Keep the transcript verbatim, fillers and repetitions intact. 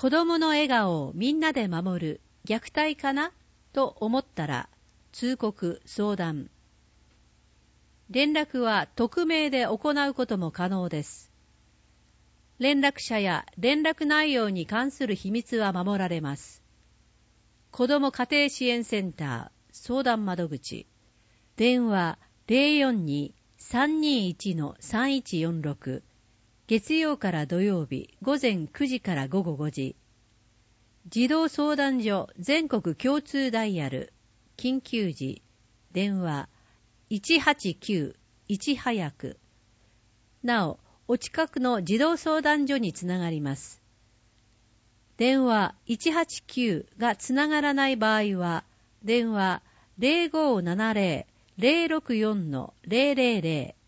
子供の笑顔をみんなで守る虐待かなと思ったら通告相談。連絡は匿名で行うことも可能です。連絡者や連絡内容に関する秘密は守られます。子ども家庭支援センター相談窓口、電話 ゼロよんに さんにいち さんいちよんろく、月曜から土曜日午前くじから午後ごじ、児童相談所全国共通ダイヤル、緊急時、電話いちはちきゅういち早く。なお、お近くの児童相談所につながります。電話いちはちきゅうがつながらない場合は、電話 ゼロごーななゼロ ゼロろくよん ゼロゼロゼロ